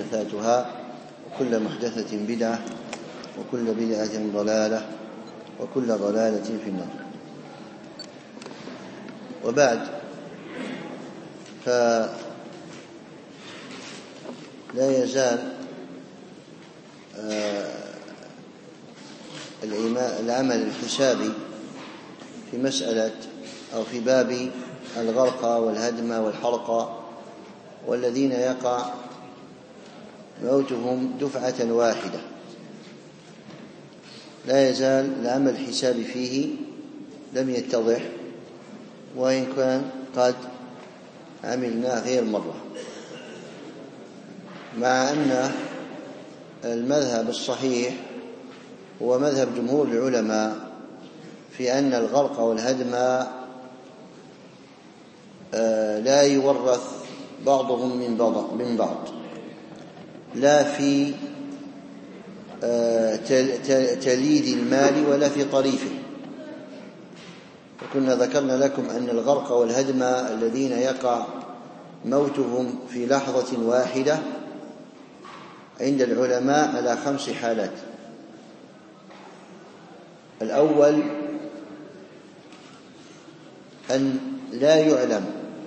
محدثاتها وكل محدثة بدعة وكل بدعة ضلالة وكل ضلالة في النار. وبعد، فلا يزال العمل الحسابي في مسألة أو في باب الغرق والهدم والحرق والذين يقع موتهم دفعة واحدة، لا يزال العمل الحسابي فيه لم يتضح، وإن كان قد عملنا غير مرة، مع أن المذهب الصحيح هو مذهب جمهور العلماء في أن الغرق والهدم لا يورث بعضهم من بعض، لا في تليد المال ولا في طريفه. وكنا ذكرنا لكم أن الغرق والهدم الذين يقع موتهم في لحظة واحدة عند العلماء على 5 حالات. الأول أن لا يعلم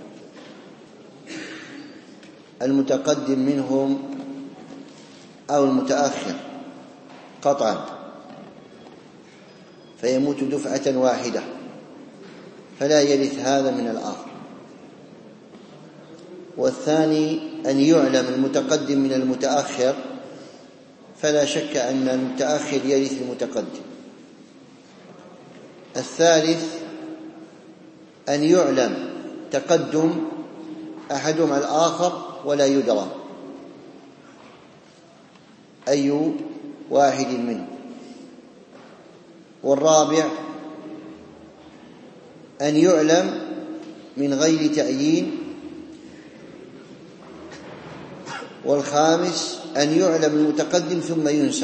المتقدم منهم أو المتأخر قطعا فيموت دفعة واحدة فلا يرث هذا من الآخر. والثاني أن يعلم المتقدم من المتأخر فلا شك أن المتأخر يرث المتقدم. الثالث أن يعلم تقدم أحدهم على الآخر ولا يدرى أي واحد منه. والرابع أن يعلم من غير تعيين. والخامس أن يعلم المتقدم ثم ينسى.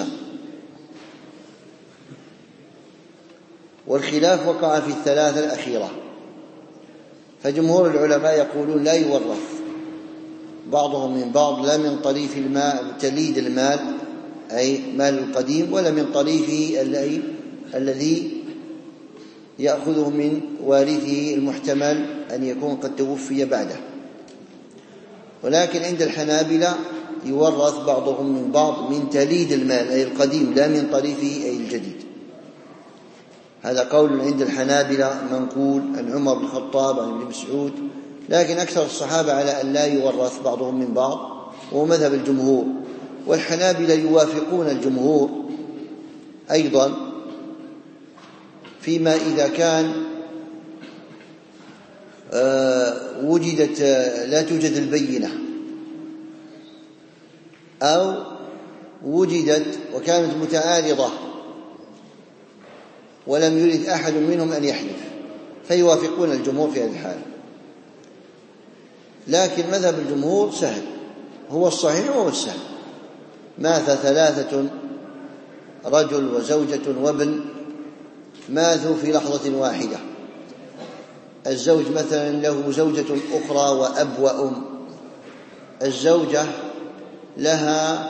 والخلاف وقع في الثلاثة الأخيرة، فجمهور العلماء يقولون لا يورث بعضهم من بعض، لا من طريف المال تليد المال أي مال القديم، ولا من طريفه الذي يأخذه من وارثه المحتمل أن يكون قد توفي بعده. ولكن عند الحنابلة يورث بعضهم من بعض من تليد المال أي القديم، لا من طريفه أي الجديد. هذا قول عند الحنابلة منقول عن عمر بن الخطاب عن ابن مسعود، لكن أكثر الصحابة على أن لا يورث بعضهم من بعض، وهو مذهب الجمهور. والحنابلة يوافقون الجمهور أيضا فيما إذا كان وجدت لا توجد البينة، أو وجدت وكانت متعارضة ولم يرد أحد منهم أن يحلف، فيوافقون الجمهور في هذه الحالة. لكن مذهب الجمهور سهل، هو الصحيح وهو السهل. مات 3 رجل وزوجة وابن ماتوا في لحظة واحدة. الزوج مثلا له زوجة أخرى وأب وأم. الزوجة لها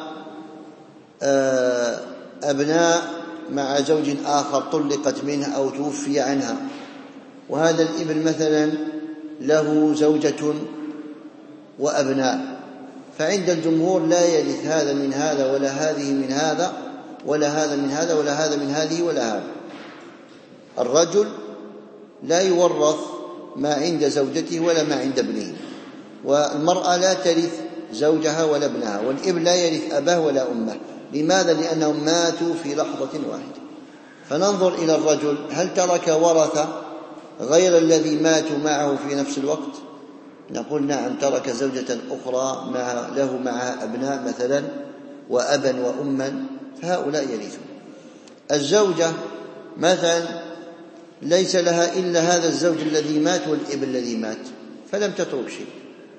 أبناء مع زوج آخر طلقت منه أو توفي عنها، وهذا الابن مثلا له زوجة وأبناء، فعند الجمهور لا يرث هذا من هذا ولا هذه من هذا ولا هذا من هذا ولا هذا من هذه ولا هذا. الرجل لا يورث ما عند زوجته ولا ما عند ابنه، والمرأة لا ترث زوجها ولا ابنها، والابن لا يرث أباه ولا أمه. لماذا؟ لأنهم ماتوا في لحظة واحدة. فننظر إلى الرجل هل ترك ورثة غير الذي ماتوا معه في نفس الوقت؟ نقول نعم، ترك زوجة أخرى له معها أبناء مثلا وأبا وأما، فهؤلاء يرثون. الزوجة مثلا ليس لها إلا هذا الزوج الذي مات والابن الذي مات، فلم تترك شيء.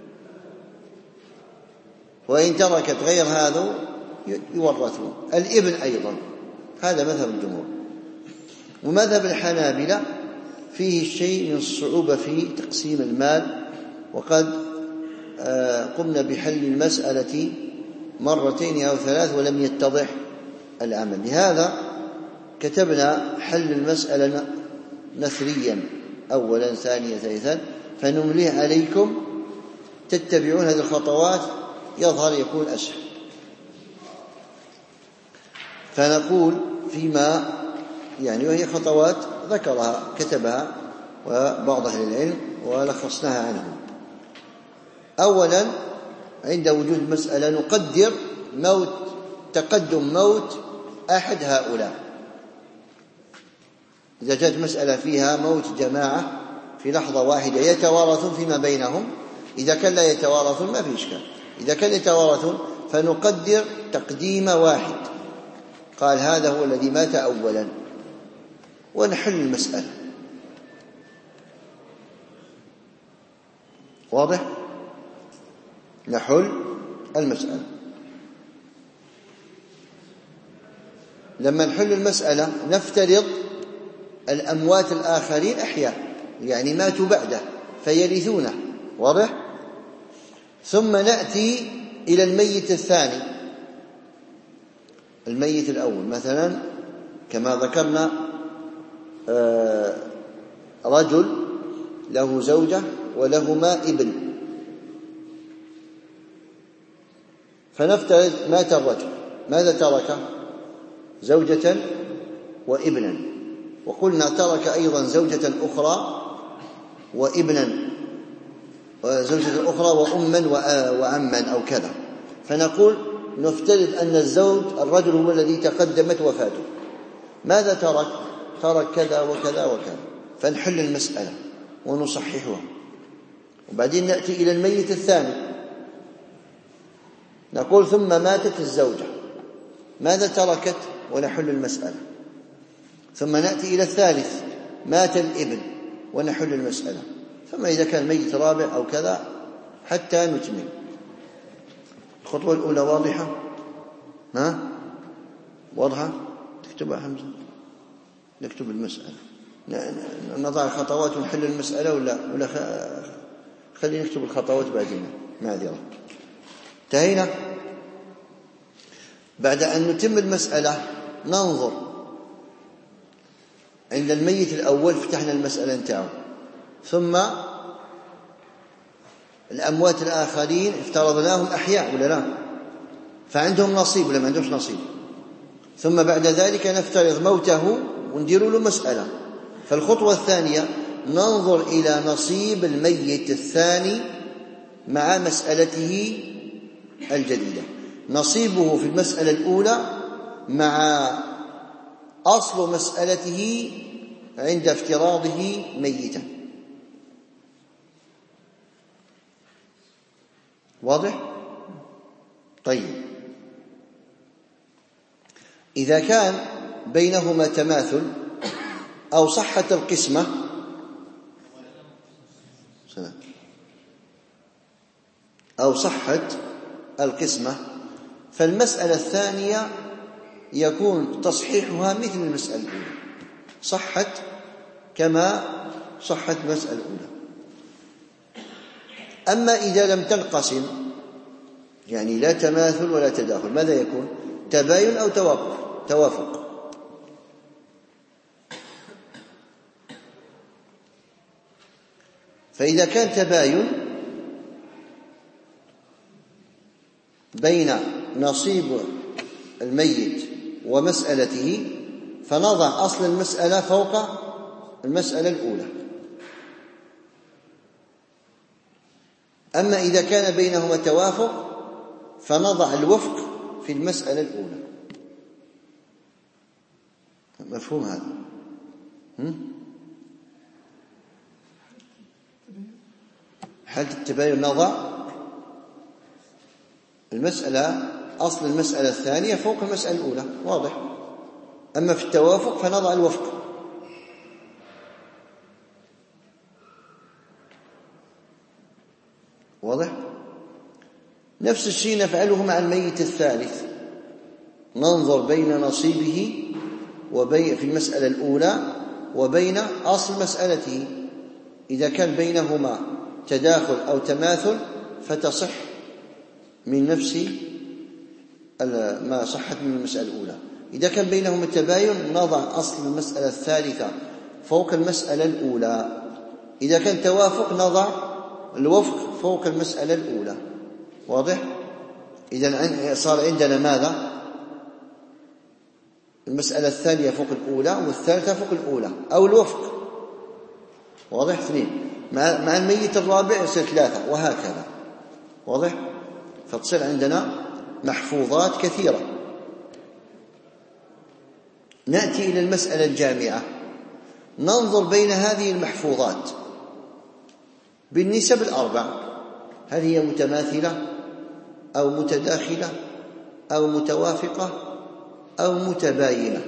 وإن تركت غير هذا يورثون. الابن أيضا، هذا مذهب الجمهور. ومذهب الحنابلة فيه شيء من الصعوبة في تقسيم المال، وقد قمنا بحل المسألة مرتين أو ثلاث ولم يتضح العمل. لهذا كتبنا حل المسألة نثريا أولا ثانيا ثالثا، فنمليه عليكم تتبعون هذه الخطوات يظهر يكون أسهل. فنقول فيما وهي خطوات ذكرها كتبها وبعض أهل العلم ولخصناها عنهم. أولا عند وجود المسألة نقدر تقدم موت أحد هؤلاء. إذا جاءت مسألة فيها موت جماعة في لحظة واحدة يتوارثون فيما بينهم، إذا كان لا يتوارثون ما في إشكال، إذا كان يتوارثون فنقدر تقديم واحد، قال هذا هو الذي مات أولا، ونحل المسألة. واضح؟ نحل المسألة. لما نحل المسألة نفترض الأموات الآخرين أحياء، يعني ماتوا بعده فيرثونه. واضح؟ ثم نأتي إلى الميت الثاني. الميت الأول مثلا كما ذكرنا رجل له زوجة ولهما ابن، فنفترض مات الرجل، ماذا ترك؟ زوجة وابنا، وقلنا ترك أيضا زوجة أخرى وابنا، زوجة أخرى وأما وعما أو كذا. فنقول نفترض أن الرجل هو الذي تقدمت وفاته، ماذا ترك؟ ترك كذا وكذا وكذا، فنحل المسألة ونصححها. وبعدين نأتي إلى الميت الثاني، نقول ثم ماتت الزوجة، ماذا تركت؟ ونحل المسألة. ثم نأتي إلى الثالث، مات الابن، ونحل المسألة. ثم إذا كان ميت رابع أو كذا حتى نتمم. الخطوة الأولى واضحة؟ واضحة؟ تكتبها حمزة، نكتب المسألة، نضع الخطوات ونحل المسألة ولا خلينا نكتب الخطوات بعدين، معذرة. انتهينا. بعد أن نتم المسألة ننظر عند الميت الأول، فتحنا المسألة نتاعه، ثم الأموات الآخرين افترضناهم أحياء ولا لا، فعندهم نصيب ولا ما عندهمش نصيب. ثم بعد ذلك نفترض موته وندير له مسألة. فالخطوة الثانية ننظر إلى نصيب الميت الثاني مع مسألته الجديدة، نصيبه في المسألة الأولى مع أصل مسألته عند افتراضه ميتا. واضح؟ طيب، إذا كان بينهما تماثل أو صحة القسمة فالمسألة الثانية يكون تصحيحها مثل المسألة الأولى، صحت كما صحت المسألة الأولى. أما إذا لم تنقسم، يعني لا تماثل ولا تداخل، ماذا يكون؟ تباين أو توافق. فإذا كان تباين بين نصيب الميت ومسألته فنضع أصل المسألة فوق المسألة الأولى. أما إذا كان بينهما توافق فنضع الوفق في المسألة الأولى. مفهوم هذا؟ حالة التباين نضع أصل المسألة الثانية فوق المسألة الأولى، واضح. أما في التوافق فنضع الوفق. واضح؟ نفس الشيء نفعله مع الميت الثالث، ننظر بين نصيبه في المسألة الأولى وبين أصل مسألته. إذا كان بينهما تداخل أو تماثل فتصح من نفس ما صحت من المسألة الأولى. إذا كان بينهما التباين نضع أصل المسألة الثالثة فوق المسألة الأولى. إذا كان توافق نضع الوفق فوق المسألة الأولى. واضح؟ إذن صار عندنا ماذا؟ المسألة الثانية فوق الأولى والثالثة فوق الأولى أو الوفق. واضح؟ 2 مع الميت الرابع يصير 3 وهكذا. واضح؟ فتصير عندنا محفوظات كثيرة. نأتي إلى المسألة الجامعة، ننظر بين هذه المحفوظات بالنسب ال4، هل هي متماثلة أو متداخلة أو متوافقة أو متباينة.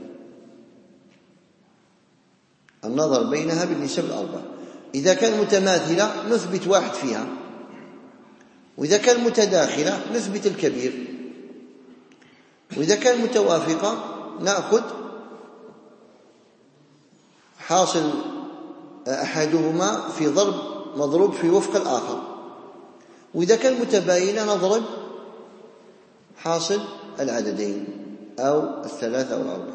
النظر بينها بالنسب ال4. إذا كان متماثلة نثبت 1 فيها، وإذا كان متداخلة نثبت الكبير، وإذا كان متوافقة نأخذ حاصل أحدهما في ضرب مضروب في وفق الآخر، وإذا كان متباينة نضرب حاصل العددين أو 3 أو 4.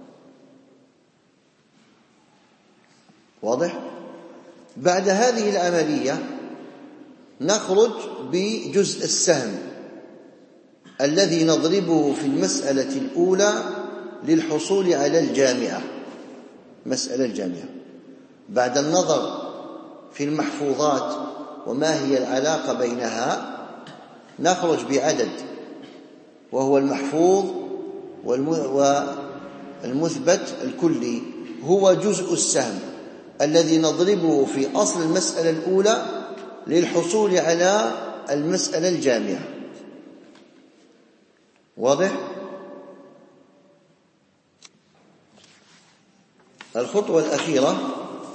واضح؟ بعد هذه العملية نخرج بجزء السهم الذي نضربه في المسألة الأولى للحصول على الجامعة. مسألة الجامعة بعد النظر في المحفوظات وما هي العلاقة بينها نخرج بعدد وهو المحفوظ والمثبت الكلي، هو جزء السهم الذي نضربه في أصل المسألة الأولى للحصول على المسألة الجامعة. واضح؟ الخطوة الأخيرة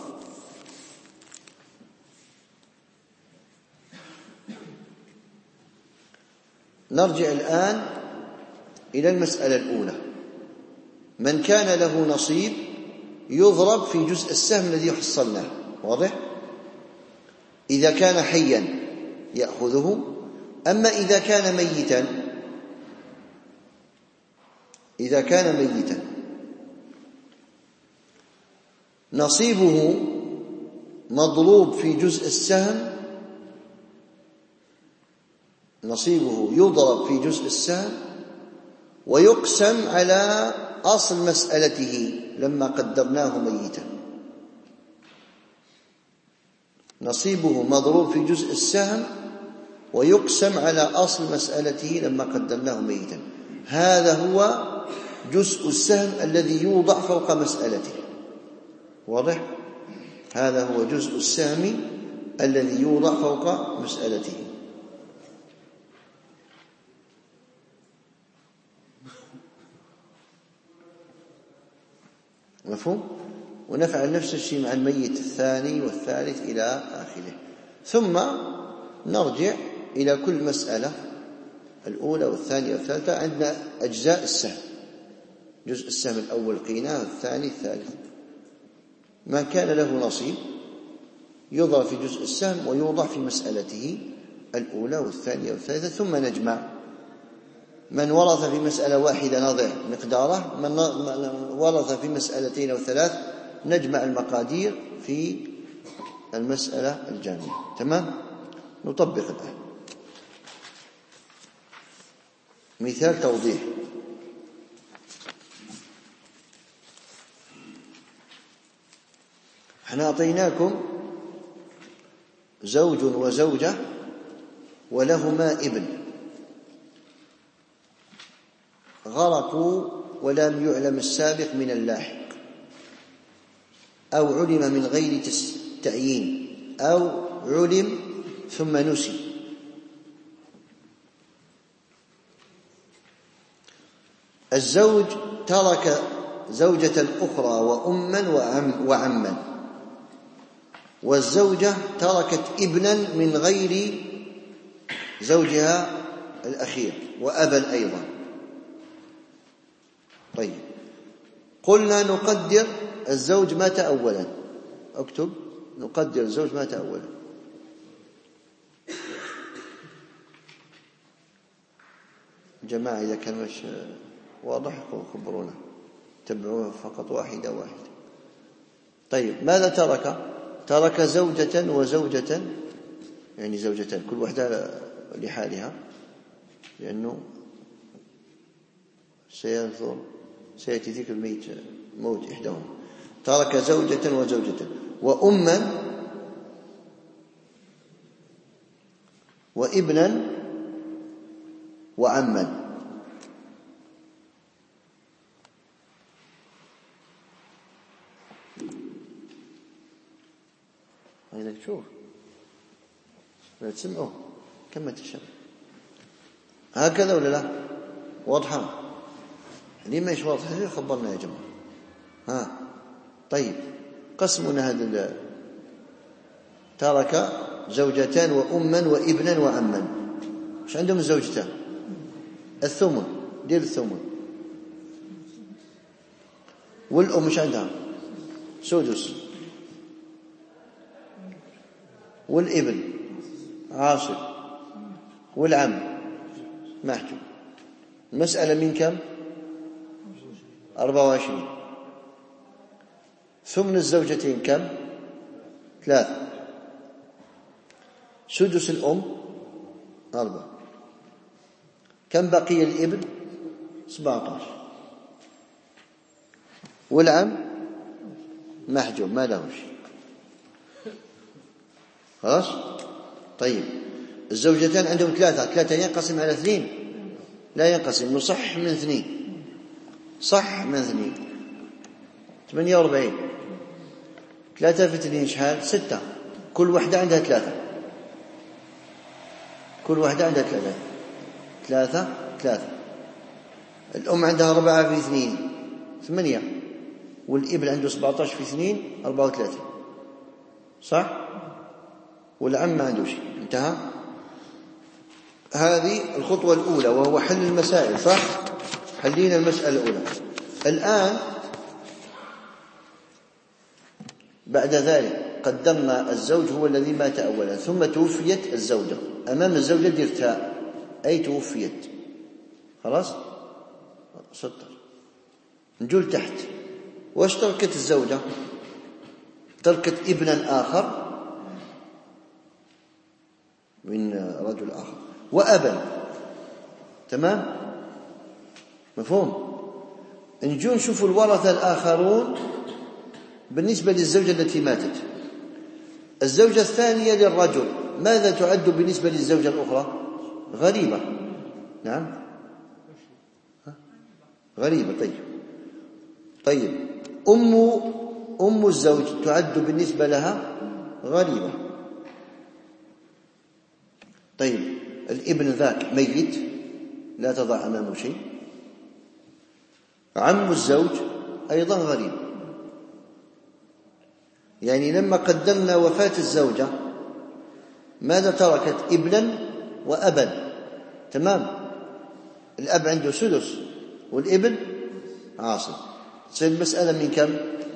نرجع الآن إلى المسألة الأولى. من كان له نصيب يضرب في جزء السهم الذي حصلناه. واضح؟ إذا كان حيا يأخذه، أما إذا كان ميتا نصيبه مضروب في جزء السهم، نصيبه يضرب في جزء السهم ويقسم على أصل مسألته لما قدرناه ميتا. نصيبه مضروب في جزء السهم ويقسم على أصل مسألته لما قدرناه ميتا. هذا هو جزء السهم الذي يوضع فوق مسألته. واضح؟ هذا هو جزء السهم الذي يوضع فوق مسألته. مفهوم؟ ونفعل نفس الشيء مع الميت الثاني والثالث إلى آخره. ثم نرجع إلى كل مسألة الأولى والثانية والثالثة. عندنا أجزاء السهم، جزء السهم الأول قيناه، الثاني الثالث. من كان له نصيب يوضع في جزء السهم ويوضع في مسألته الأولى والثانية والثالثة، ثم نجمع. من ورث في مسألة واحدة نضع مقداره، من ورث في مسألتين أو 3 نجمع المقادير في المسألة الجامعة. تمام؟ نطبق الآن مثال توضيح. احنا أعطيناكم زوج وزوجة ولهما ابن، غرقوا ولم يعلم السابق من اللاحق، أو علم من غير تعيين، أو علم ثم نسي. الزوج ترك زوجة أخرى وأما وعما، والزوجة تركت ابنا من غير زوجها الأخير وأبا أيضا. طيب، قلنا نقدر الزوج مات أولا. اكتب نقدر الزوج مات أولا. جماعة إذا كان مش واضح خبرونا، تبعوه فقط واحدة. طيب ماذا ترك؟ ترك زوجة وزوجة، يعني زوجتان كل واحدة لحالها، لأنه سيأتي ذكر الميت موت إحداهما. ترك زوجة وزوجة وأما وابنا وعما. عايزك تشوف لا تسمعوه كما تشاء، هكذا ولا لا؟ واضحة؟ هذه ما واضحة خبرنا يا جماعة. طيب قسمنا هذا، ترك زوجتان وأما وابنا وعما. مش عندهم الزوجتان؟ الثمن، دير الثمن. والأم مش عندها سدس، والابن عاصب، والعم محجوب. المسألة من كم؟ 24. ثمن الزوجتين كم؟ 3. سدس الأم 4. كم بقي الابن؟ 17. والعم محجوب ما له شيء. خلاص؟ طيب الزوجتان عندهم 3 ينقسم على 2؟ لا ينقسم، نصح من 2. صح من 2 48. 3 في 2 شحال؟ 6. كل واحدة عندها 3. كل واحدة عندها 3. 3. الأم عندها 4 في 2 8. والابن عنده 17 في 2 34. صح؟ والعم ما عنده شيء. انتهى. هذه الخطوة الأولى وهو حل المسائل. صح؟ حلينا المسألة الأولى. الآن بعد ذلك قدرنا الزوج هو الذي مات أولا، ثم توفيت الزوجة. أمام الزوجة دير تاء، أي توفيت. خلاص؟ سطر. نجول تحت. واش تركت الزوجة؟ تركت ابنا آخر من رجل آخر وأبا. تمام؟ مفهوم؟ نجو نشوف الورثة الآخرون بالنسبة للزوجة التي ماتت. الزوجة الثانية للرجل ماذا تعد بالنسبة للزوجة الأخرى؟ غريبة. نعم غريبة. طيب أم الزوج تعد بالنسبة لها غريبة. طيب الابن ذاك ميت لا تضع أمامه شيء. عم الزوج أيضا غريب. يعني لما قدمنا وفاة الزوجة ماذا تركت؟ ابنا وأبا. تمام؟ الأب عنده سدس والابن عاصب. تصير المسألة من كم؟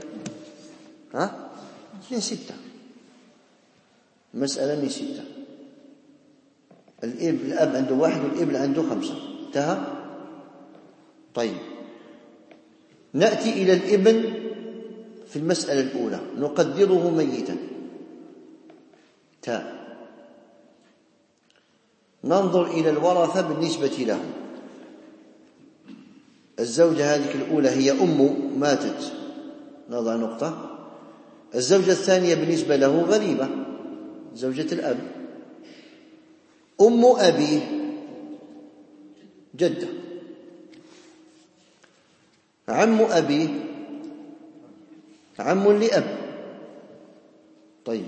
من 6. مسألة من 6. الأب عنده 1 والابن عنده 5. انتهى. طيب نأتي إلى الابن في المسألة الأولى نقدره ميتا تاء. ننظر إلى الورثة بالنسبة له. الزوجة هذه الأولى هي أم ماتت، نضع نقطة. الزوجة الثانية بالنسبة له غريبة، زوجة الأب. أم أبيه جدة. عم أبيه عم لأب. طيب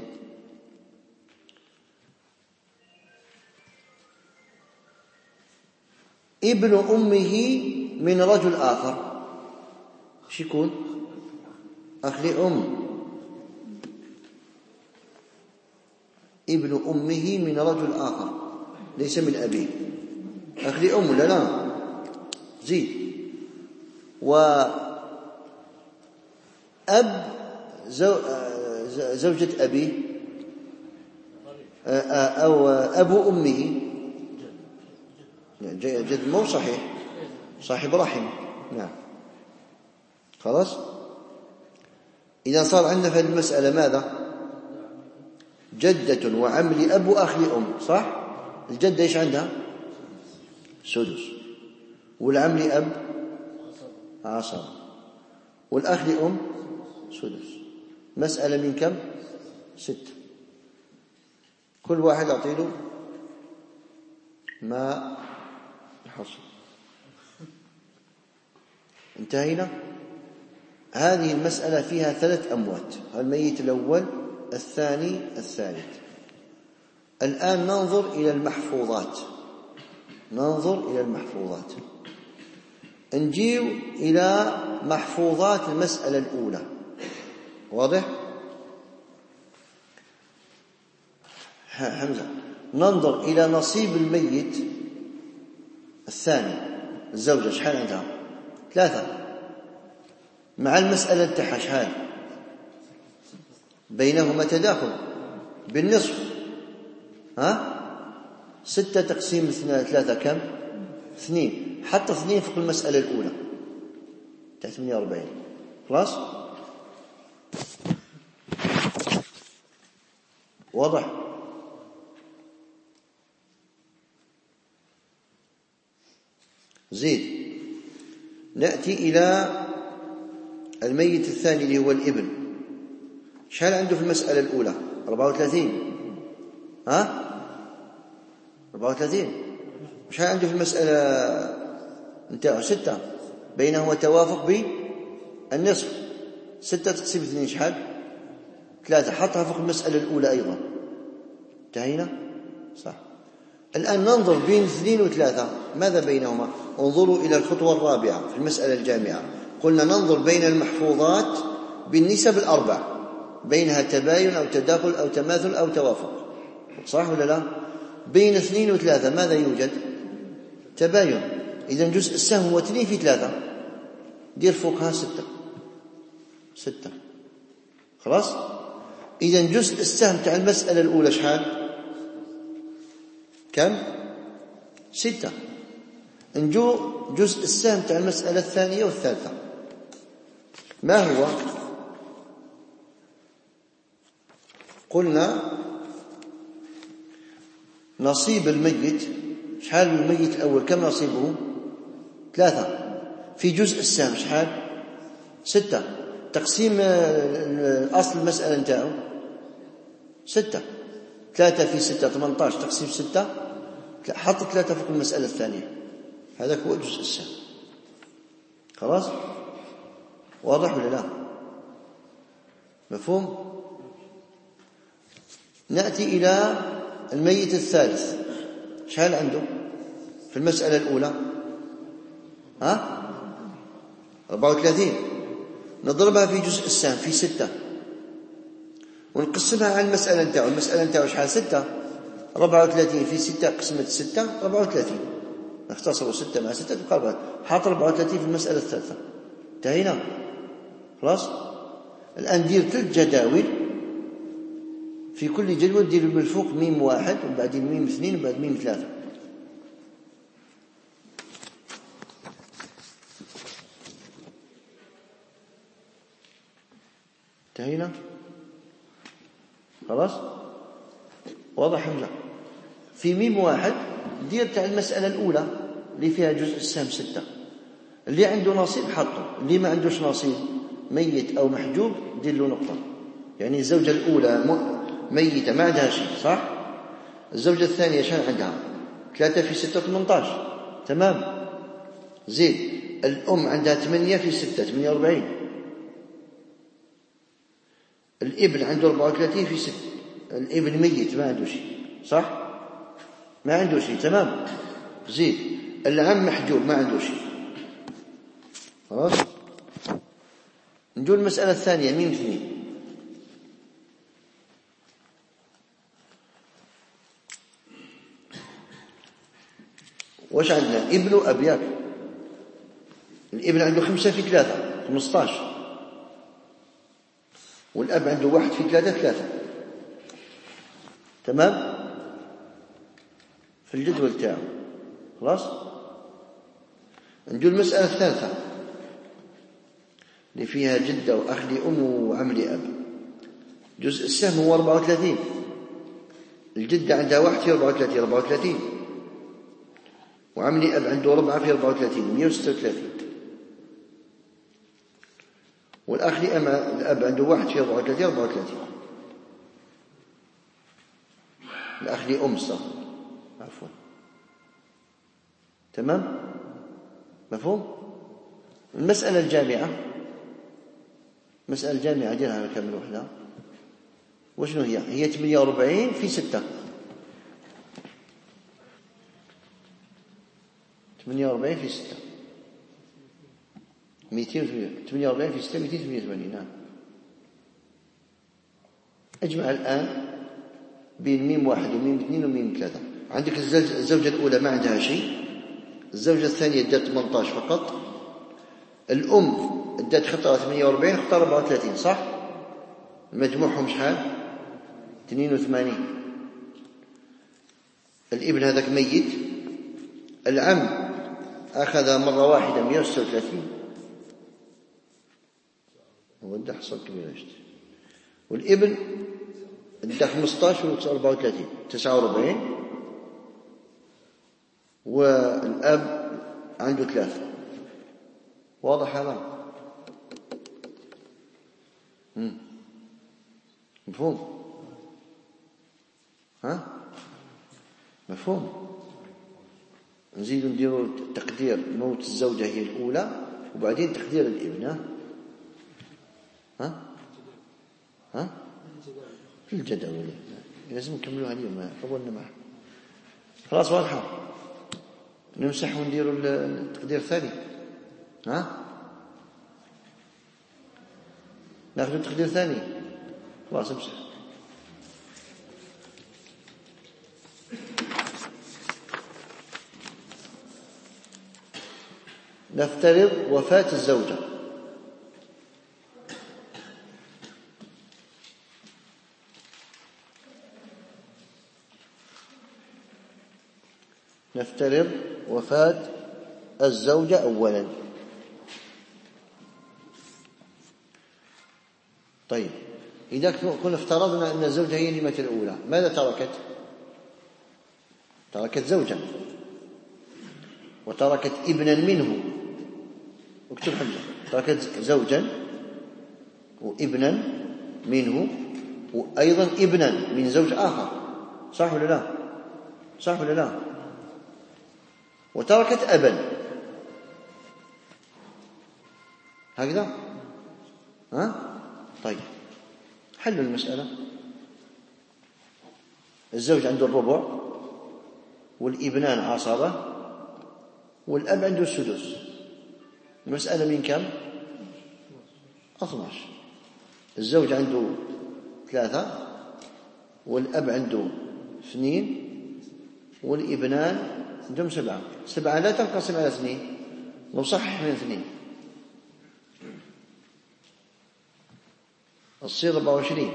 ابن أمه من رجل آخر ايش يكون؟ أخ لأم. ابن أمه من رجل آخر ليس من أبيه، أخ لأم. لا زيد. وأب زوجة أبيه أو أبو أمه جد مو صحيح، صاحب رحم. نعم. خلاص. إذا صار عندنا في المسألة ماذا؟ جدة وعم لأب وأخ لأم، صح؟ الجدة إيش عندها؟ سدس، والعم لأب عصب، والأخ لأم سدس. مسألة من كم؟ 6. كل واحد أعطيله ما حصل. انتهينا. هذه المسألة فيها 3 أموات: الميت الأول، الثاني، الثالث. الآن ننظر إلى المحفوظات. نجيو إلى محفوظات المسألة الأولى. واضح؟ حمزة، ننظر إلى نصيب الميت الثاني. الزوجة شحال عندها؟ 3. مع المسألة التحت شحال؟ بينهما تداخل بالنصف. 6 تقسيم 3 كم؟ 2. حط 2 فوق المسألة الأولى تاع 48. خلاص. واضح؟ زيد. نأتي إلى الميت الثاني اللي هو الابن. شحال عنده في المسألة الأولى؟ 34. 34. شحال عنده في المسألة نتاعو؟ 6. بينهما توافق بالنصف. 6 تقسيم 2 شحال؟ 3. حطها فوق المسألة الأولى أيضا. انتهينا؟ صح. الآن ننظر بين 2 و3 ماذا بينهما. انظروا إلى الخطوة الرابعة في المسألة الجامعة. قلنا ننظر بين المحفوظات بالنسب ال4، بينها تباين أو تداخل أو تماثل أو توافق، صح ولا لا؟ بين 2 و3 ماذا يوجد؟ تباين. إذن جزء السهم هو 2 في 3. دير فوقها 6. خلاص. إذن جزء السهم تاع المسألة الأولى شحال؟ كم؟ 6. نجو جزء السهم تاع المسألة الثانية والثالثة ما هو؟ قلنا نصيب الميت شحال؟ الميت الأول كم نصيبه؟ 3. في جزء السهم شحال؟ 6. تقسيم أصل المسألة نتاعو 6. 3 في 6 18 تقسيم 6. حط 3 فوق المسألة الثانية. هذا هو جزء السهم. خلاص. واضح ولا لا؟ مفهوم؟ نأتي إلى الميت الثالث. شحال عنده في المسألة الأولى؟ 34. نضربها في جزء السهم في 6 ونقسمها على المسألة نتاعو. المسألة نتاعو شحال؟ 6. 34 في 6 قسمة 6 34. نختصروا 6 مع 6 تبقى 4. حاط 34 في المسألة الثالثة. انتهينا. خلاص. الآن دير 3 جداول. في كل جدول دير بالفوق ميم 1 وبعدين ميم 2 وبعد ميم 3. انتهينا. خلاص. واضح حمزة؟ في ميم 1 دير تاع المسألة الأولى اللي فيها جزء السهم 6. اللي عنده نصيب حطه، اللي ما عندوش نصيب ميت أو محجوب دير له نقطة. يعني الزوجة الأولى ميتة ما عندها شيء، صح؟ الزوجة الثانية شحال عندها؟ 3 في 6 18. تمام. زيد الأم عندها 8 في 6 48. الابن عنده 34 في 6. الابن ميت ما عنده شيء، صح؟ ما عنده شيء. تمام. زيد العم محجوب ما عنده شيء. خلاص. نجول المسألة الثانية ميم 2. واش عندنا؟ ابن وأبيات. الابن عنده 5 في 3 15. والأب عنده 1 في 3 3. تمام. في الجدول تاعه. خلاص. نجو المسألة الثالثة اللي فيها جدة وأخ لأم وعم لأب. جزء السهم هو 34، الجدة عندها 1 في 34، وعم لأب عنده 4 في 34 136، والأخ لأب عنده 1 في 34 الأخ لأم عفوا. تمام؟ مفهوم؟ المسألة الجامعة، مسألة الجامعة ديرها كامل وحدة، وشنو هي 48 في 6. 48 في 6 48 في 6 288. نعم. اجمع الآن بين ميم 1 وميم 2 وميم 3. عندك الزوجة الأولى ما عندها شيء، الزوجة الثانية ادت 18 فقط، الأم ادت خطأ 48 خطأ 34 صح؟ مجموعهم شحال؟ 82. الابن هذاك ميت، العم أخذ مرة واحدة 136 وده حصل كبير، والابن ادى 15 و 34 49، والأب عنده 3. واضح هذا؟ مفهوم؟ ها؟ مفهوم؟ نزيد نديروا تقدير موت الزوجة هي الأولى، وبعدين تقدير الابن. ها؟ في الجدول لازم نكملوها اليوم، طولنا معها. خلاص واضحة. نمسح ونديروا التقدير الثاني. ها؟ ناخذ التقدير الثاني. خلاص امسح. نفترض وفاة الزوجة. نفترض وفاة الزوجة أولا. طيب إذا كنا افترضنا أن الزوجة هي النمة الأولى، ماذا تركت؟ تركت زوجا وتركت ابنا منه. اكتب حمزة. تركت زوجا وابنا منه، وأيضا ابنا من زوج آخر. صح ولا لا؟ صح ولا لا؟ وتركت أبا. هكذا؟ ها؟ طيب حل المسألة. الزوج عنده الربع، والابنان عصبة، والأب عنده السدس. المسألة من كم؟ 12. الزوج عنده 3، والأب عنده 2، والابنان عندهم 7. 7 لا تنقسم على 2، نصحح من 2 تصير 24.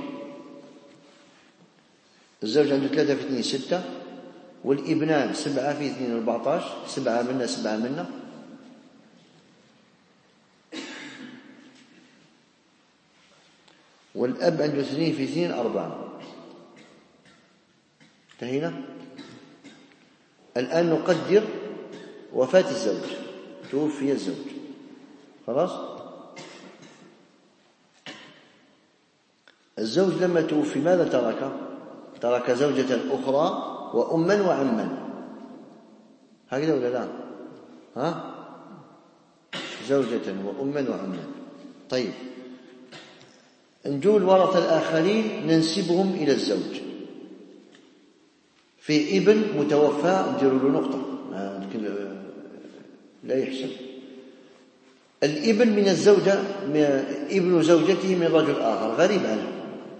الزوج عنده 3 في 2 6، والابنان 7 في 2 14. 7 منا 7 منا. والأب عنده 2 في 2 4. انتهينا. الآن نقدر وفاة الزوج. توفي الزوج. خلاص. الزوج لما توفي ماذا ترك؟ ترك زوجة أخرى وأما وعما. هكذا ولا لا؟ ها؟ زوجة وأما وعما. طيب نجول الورثة الآخرين ننسبهم إلى الزوج. في ابن متوفى نديروا له نقطة، لا يحسب. الابن من الزوجة، ابن زوجته من رجل آخر غريب عنه،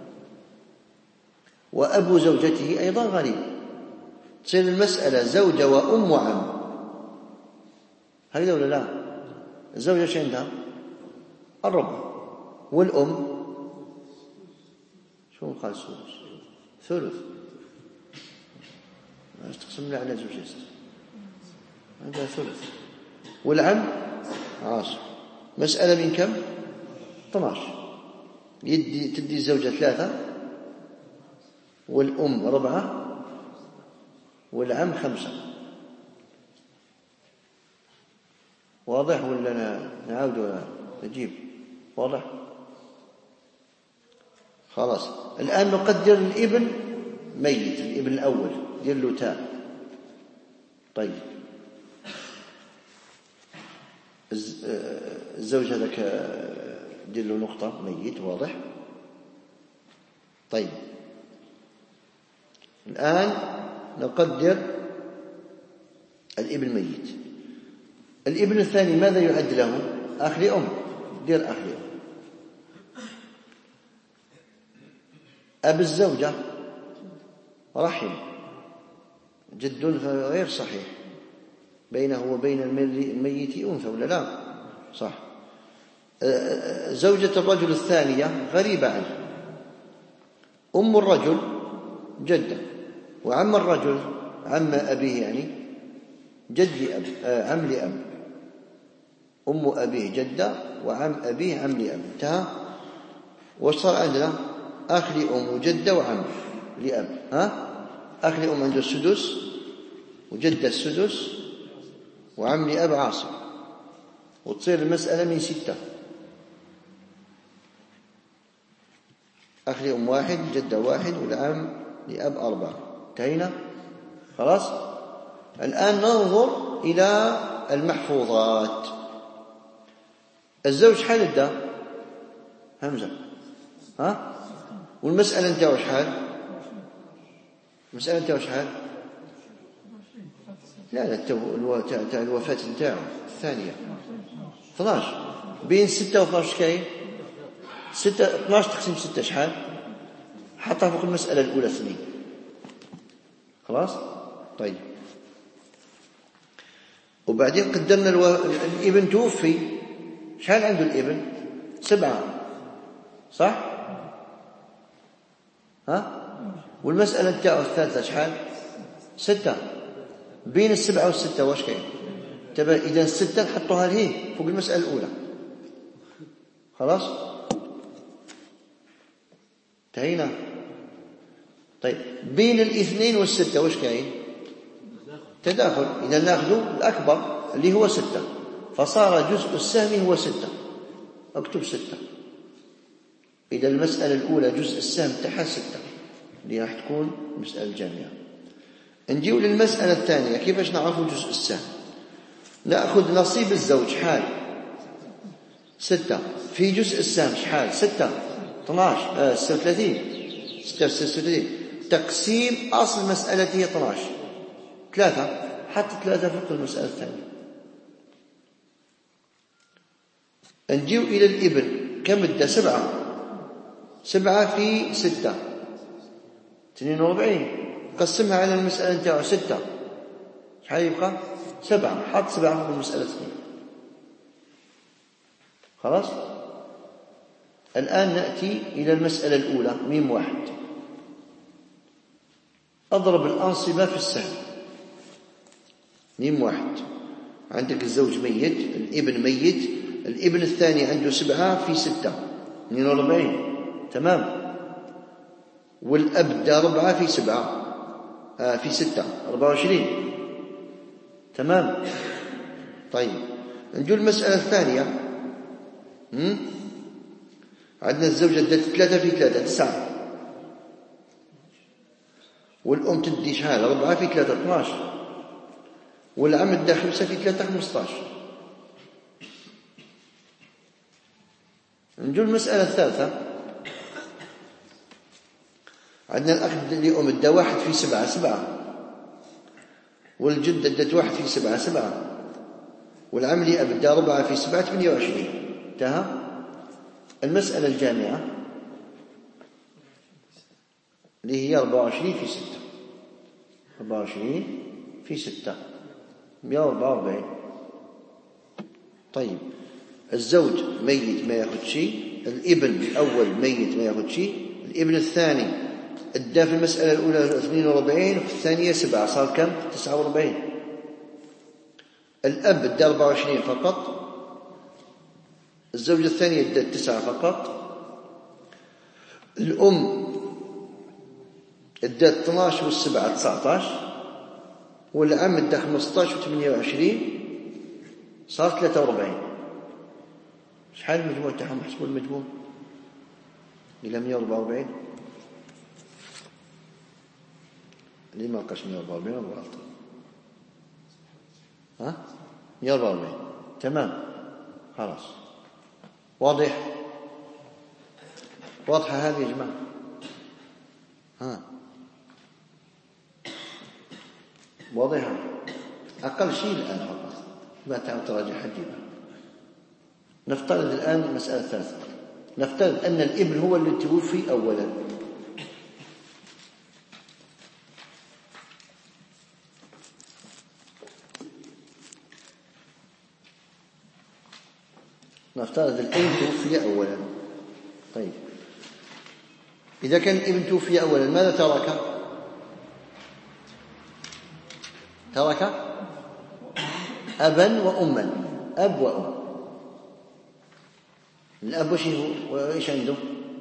وأبو زوجته أيضا غريب. تصير المسألة زوجة وأم وعم. هكذا ولا لا؟ الزوجة شو عندها؟ الربع، والأم شو قال؟ ثلث. تقسم لها على زوجين. عندها ثلث. والعم 10. مسألة من كم؟ 12. تدي الزوجة 3 والأم 4 والعم 5. واضح ولا نعاود ولا نجيب؟ واضح. خلاص. الآن نقدر الابن ميت، الابن الأول دير له تاء. طيب الزوج هذاك دير له نقطة، ميت. واضح. طيب الآن نقدر الابن ميت. الابن الثاني ماذا يعد له؟ أخ لأم. دير أخ لأم. أب الزوجة رحم، جد غير صحيح، بينه وبين الميت أنثى ولا لا؟ صح. زوجة الرجل الثانية غريبة عنه. أم الرجل جدة، وعم الرجل عم أبيه يعني جد لأب، عم لأب. أم أبيه جدة وعم أبيه عم لأب. انتهى. وصار عندنا أخ لأم وجدة وعم لأب. أخ لأم عنده السدس وجدة السدس وعم لأب عاصب، وتصير المسألة من 6. أخ لأم 1 جدة 1 والعم لأب 4. انتهينا. خلاص. الآن ننظر إلى المحفوظات. الزوج شحال ادى؟ همزة. والمسألة نتاعو شحال؟ المسألة نتاعو شحال؟ لا تاع الوفاة نتاعو الثانية 12. بين 6 و12 كاين 6. 12 تقسيم 6 شحال؟ حطها فوق المسألة الأولى 2. خلاص. طيب وبعدين قدرنا الابن توفي. شحال عنده الابن؟ 7. صح. والمسألة نتاعو الثالثة شحال؟ 6. بين 7 و6 واش كاين؟ إذا 6 نحطوها لهيه فوق المسألة الأولى. خلاص. انتهينا. طيب بين 2 و6 واش كاين؟ تداخل. إذا ناخذ الأكبر اللي هو 6، فصار جزء السهم هو 6. اكتب 6. إذا المسألة الأولى جزء السهم تاعها 6 اللي راح تكون مسألة جامعة. نجيو للمسألة الثانية. كيفاش نعرفوا جزء السهم؟ نأخذ نصيب الزوج شحال؟ 6 في جزء السهم شحال؟ 6 12 36 6 36 تقسيم أصل مسألته 12 3. حط 3 فوق المسألة الثانية. نجيو إلى الابن. كم ادى؟ 7. 7 في 6 42. قسمها على المسألة نتاعو 6 شحال يبقى؟ 7. حط 7 فوق المسألة 2. خلاص. الآن نأتي إلى المسألة الأولى ميم 1. أضرب الأنصبة في السهم. ميم 1 عندك الزوج ميت، الابن ميت، الابن الثاني عنده 7 في 6 42. تمام. والأب دا 4 في 7 في 6 24. تمام. طيب نجو المسألة الثانية. عندنا الزوجة ادت 3 في 3 9. والأم تدي شحال؟ 4 في 3 12. والعم ادى 5 في 3 15. نجو المسألة الثالثة. عندنا الأخ لأم ادى 1 في 7 7. والجد ادت 1 في 7 7. والعم لأب ادى 4 في 7 28. انتهى. المسألة الجامعة اللي هي 24 في 6. 24 في 6 144. طيب الزوج ميت ما ياخذ شيء، الابن الأول ميت ما ياخذ شيء، الابن الثاني ادى في المسألة الأولى 42 وفي الثانية 7 صار كم؟ 49. الأب ادى 24 فقط، الزوجة الثانية ادت 9 فقط، الأم ادت 12 والسبعة 19، والعم ادى 15 و28 صار 43. شحال المجموع تاعهم؟ حسبوا المجموع إلى 144. اللي ما لقاش 144 هو غلط. ها 144 تمام خلاص. واضح؟ واضحة هذه يا جماعة؟ ها واضحة؟ أقل شيء الآن فقط، ما تعود تراجع حجيبة. نفترض الآن مسألة ثالثة، نفترض أن الابن هو اللي توفي أولا. نفترض الابن توفي أولا. طيب إذا كان الابن توفي أولا ماذا ترك؟ ترك أبا وأما، أب وأم. الأب وإيش عنده؟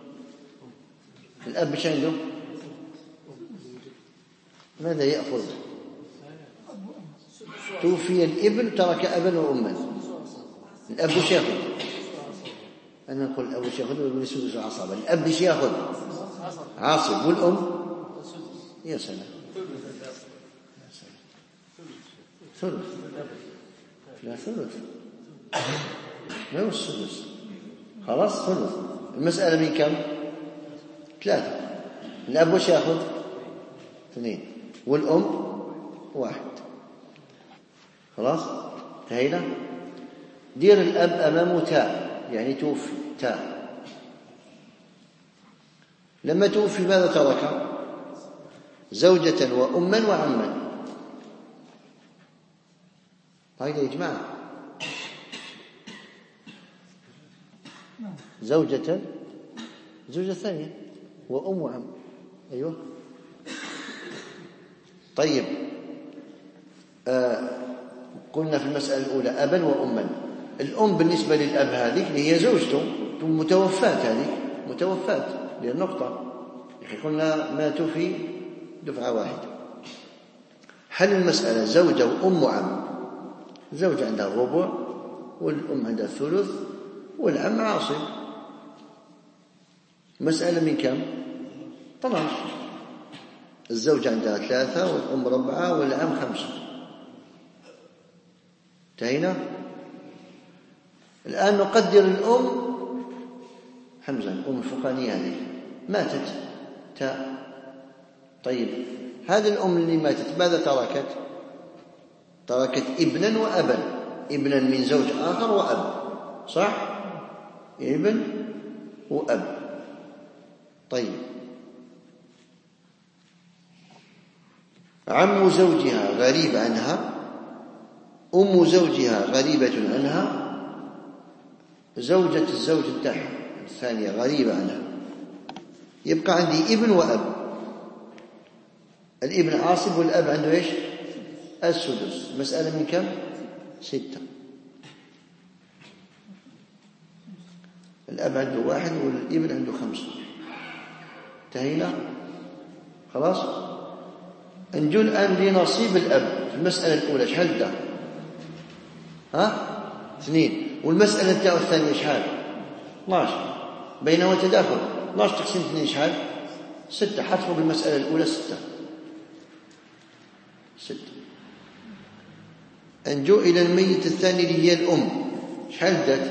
الأب إيش عنده؟ ماذا يأخذ؟ توفي الابن ترك أبا وأما، الأب إيش يأخذ؟ أنا نقول الأب إيش يأخذ؟ ويقول سدس عصبة. الأب إيش يأخذ؟ عاصب. والأم؟ يا سلام ثلث. لا ثلث، ما هو السدس. خلاص ثلث. المسألة من كم؟ 3. الأب وش يأخذ؟ 2 والأم 1. خلاص انتهينا. دير الأب أمامه تاء يعني توفي تاء. لما توفي ماذا ترك؟ زوجة وأما وعما. هيدا يا جماعة زوجة ثانية وأم وعم. أيوه طيب قلنا في المسألة الأولى أبا وأما. الأم بالنسبة للأب هذه اللي هي زوجته متوفاة، هذه متوفاة للنقطة قلنا ماتوا في دفعة واحدة. حل المسألة زوجة وأم وعم. الزوجة عندها الربع والأم عندها الثلث والعم عاصب. مسألة من كم؟ 12. الزوجة عندها 3 والأم 4 والعم 5. انتهينا. الآن نقدر الأم حمزة، الأم الفوقانية هذه ماتت تاء. طيب هذه الأم اللي ماتت ماذا تركت؟ تركت ابنا وأبا. ابنا من زوج آخر وأب، صح؟ ابن وأب. طيب عم زوجها غريب عنها، أم زوجها غريبة عنها، زوجة الزوج الثانية غريبة عنها. يبقى عندي ابن وأب. الابن عاصب والأب عنده إيش؟ السدس. مسألة من كم؟ 6. الأب عنده 1 والابن عنده 5. انتهينا. خلاص. نجو الآن لنصيب الأب في المسألة الأولى. شحال ده؟ 2. والمسألة الثانية شحال؟ 12. بينهما تداخل. 12 تقسيم 2 شحال؟ 6. حطوا بالمسألة الأولى 6. نجو إلى الميت الثاني اللي هي الأم. شحال دات؟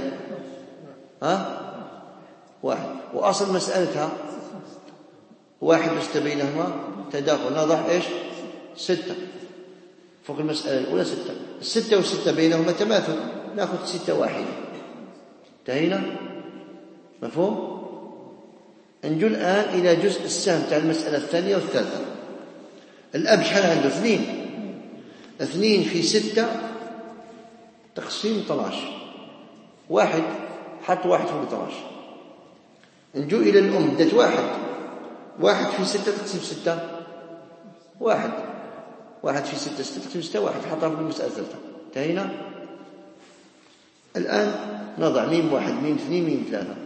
1. وأصل مسألتها 1 بس بينهما تداخل. نضع إيش؟ 6 فوق المسألة الأولى 6. 6 و6 بينهما تماثل، نأخذ 6 واحدة. انتهينا. مفهوم؟ نجو الآن إلى جزء السهم تاع المسألة الثانية والثالثة. الأب شحال عنده؟ 2. 2 في 6 تقسيم 12. 1 حط 1 فوق 12. نجو إلى الأم بدت 1 في 6 تقسيم 6 1. 1 في 6 6 تقسيم 6 1. حطها في المسألة الثالثة. انتهينا. الآن نضع ميم واحد ميم اثنين ميم ثلاثة،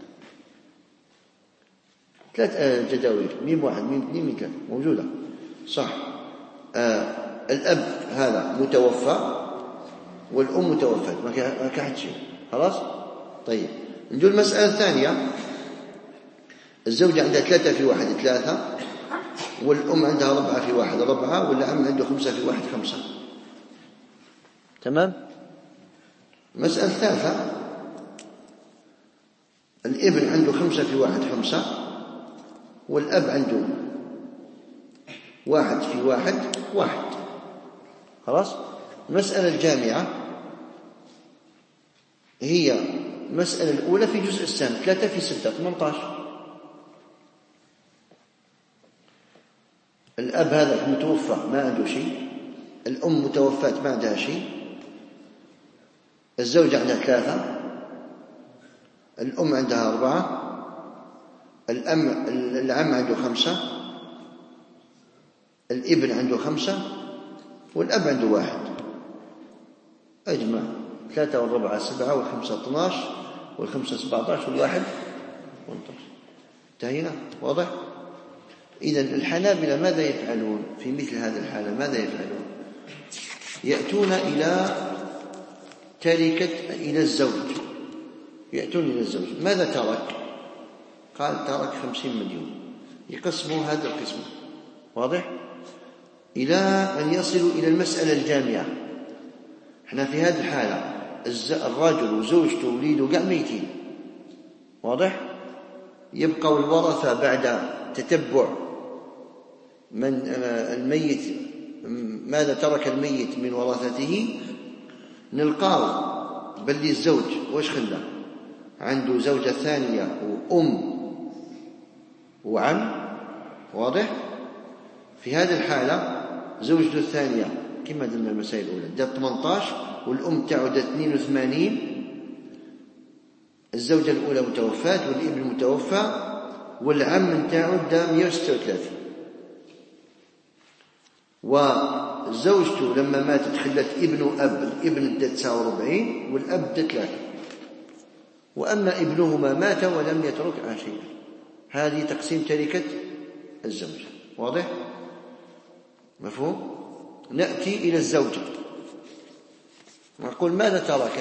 ثلاث جداول، ميم واحد ميم اثنين ميم ثلاثة موجودة صح. الأب هذا متوفى والأم متوفاة، ما كان شيء خلاص. طيب نجول المسألة الثانية، الزوجة عندها 3 في 1 3، والأم عندها 4 في 1 4، والعم عنده 5 في 1 5. تمام. المسألة الثالثة، الابن عنده 5 في 1 5، والأب عنده 1 في 1 1. خلاص. المسألة الجامعة هي المسألة الأولى في جزء السهم، 3 في 6 18. الأب هذا متوفى ما عنده شيء، الأم متوفاة ما عندها شيء، الزوجة عندها 3، الأم عندها 4، العم عنده 5، الابن عنده 5، والأب عنده 1. أجمع 3 والربعة 7 والخمسة 12 والخمسة 17 والواحد 18. انتهينا. واضح؟ إذن الحنابلة ماذا يفعلون في مثل هذه الحالة؟ ماذا يفعلون؟ يأتون إلى تركة إلى الزوج، يأتون إلى الزوج، ماذا ترك؟ قال ترك 50 مليون، يقسموا هذا القسم. واضح؟ إلى أن يصلوا إلى المسألة الجامعة. احنا في هذه الحالة الرجل وزوجته ووليده قاع ميتين. واضح؟ يبقى الورثة بعد تتبع من الميت، ماذا ترك الميت من ورثته، نلقاه بل الزوج واش خلى؟ عنده زوجة ثانية وأم وعم. واضح؟ في هذه الحالة زوجته الثانية كما درنا المسائل الأولى دات 18 والأم تاعو دات 82، الزوجة الأولى متوفاة والابن متوفى والعم تاعو دا 136، وزوجته لما ماتت خلت ابن وأب، الابن دا 49 والأب دا 3، وأما ابنهما مات ولم يترك شيئا. هذه تقسيم تركة الزوجة. واضح؟ مفهوم؟ نأتي إلى الزوجة نقول ماذا تركت؟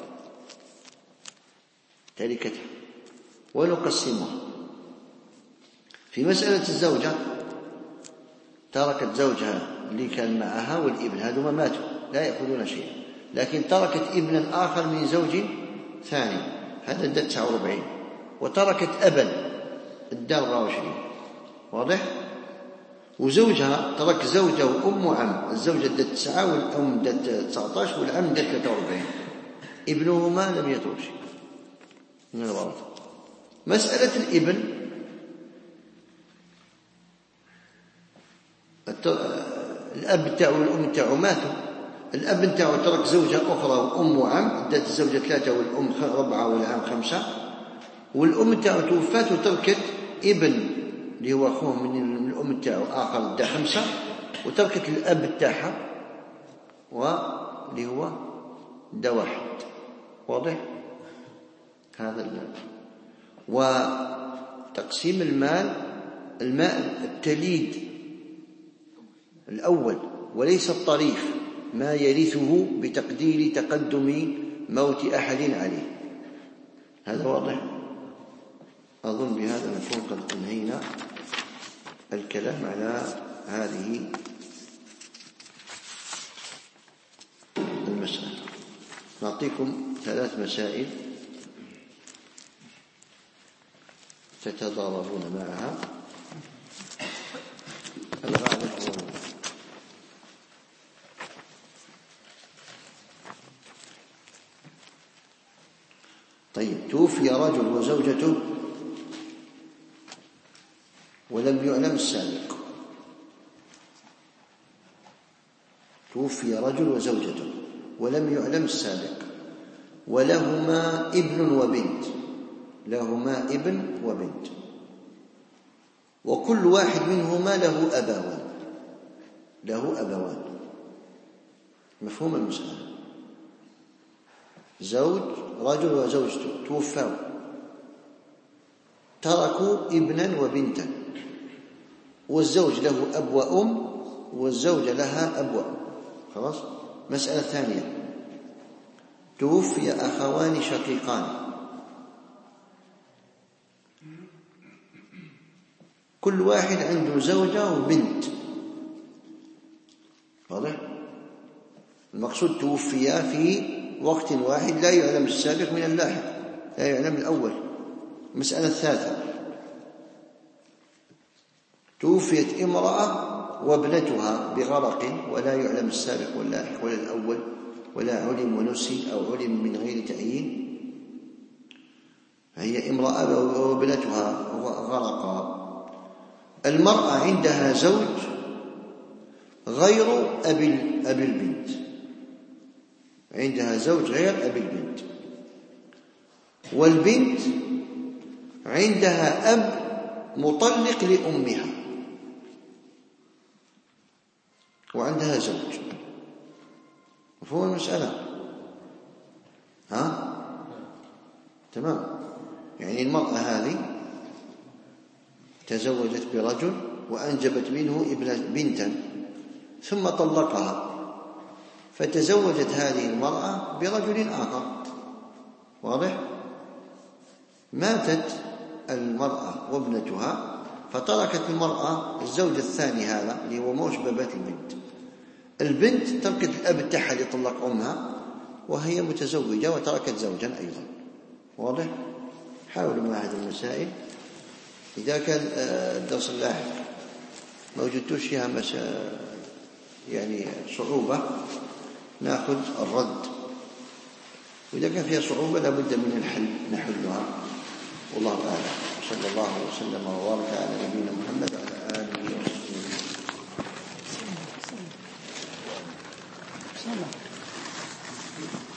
تركتها ونقسمها. في مسألة الزوجة تركت زوجها اللي كان معها والابن، هذوما ماتوا لا يأخذون شيئا، لكن تركت ابنا آخر من زوج ثاني، هذا الدد 49، وتركت أبا الدار 24. واضح؟ وزوجها ترك زوجة وأم وعم، الزوجة دت 9 والأم دت 19 والعم دت 43، ابنهما لم يترك شيء من الورثة. مسألة الابن الأب تاعو والأم تاعو ماتوا، الأب تاعو ترك زوجة أخرى وأم وعم، دت الزوجة 3 والأم 4 والعم 5، والأم تاعو توفات وتركت ابن اللي هو أخوه من الأم تاعو آخر دا 5، وتركت الأب تاعها واللي هو دا 1. واضح؟ هذا وتقسيم المال التليد الأول وليس الطريف، ما يرثه بتقدير تقدم موت أحد عليه. هذا واضح؟ أظن بهذا نكون قد أنهينا الكلام على هذه المسألة. نعطيكم 3 مسائل تتضاربون معها. الغالب طيب، توفي رجل وزوجته ولم يعلم السابق. توفي رجل وزوجته ولم يعلم السابق، ولهما ابن وبنت، لهما ابن وبنت، وكل واحد منهما له أبوان، له أبوان. مفهوم المسألة؟ زوج، رجل وزوجته توفوا، تركوا ابنا وبنتا، والزوج له أب وأم والزوجة لها أب وأم. خلاص. مسألة ثانية، توفي أخوان شقيقان، كل واحد عنده زوجة وبنت. واضح؟ المقصود توفيا في وقت واحد، لا يعلم السابق من اللاحق، لا يعلم الأول. المسألة الثالثة، توفيت امرأة وابنتها بغرق، ولا يعلم السابق واللاحق ولا الأول، ولا علم ونسي أو علم من غير تعيين. هي امرأة وابنتها غرقا. المرأة عندها زوج غير أبي البنت، عندها زوج غير أبي البنت، والبنت عندها أب مطلق لأمها وعندها زوج. مفهوم المسألة؟ ها؟ تمام. يعني المرأة هذه تزوجت برجل وأنجبت منه بنتا ثم طلقها، فتزوجت هذه المرأة برجل آخر. واضح؟ ماتت المرأة وابنتها، فتركت المرأة الزوج الثاني هذا اللي هو موش بابات البنت. البنت تركت الأب تاعها اللي طلق أمها وهي متزوجة وتركت زوجا أيضا. واضح؟ حاولوا مع هذه المسائل. إذا كان الدرس اللاحق ما وجدتوش فيها يعني صعوبة نأخذ الرد، وإذا كان فيها صعوبة لابد من الحل نحلها. والله أعلم. صلى الله وسلم وبارك على نبينا محمد وعلى آله وصحبه.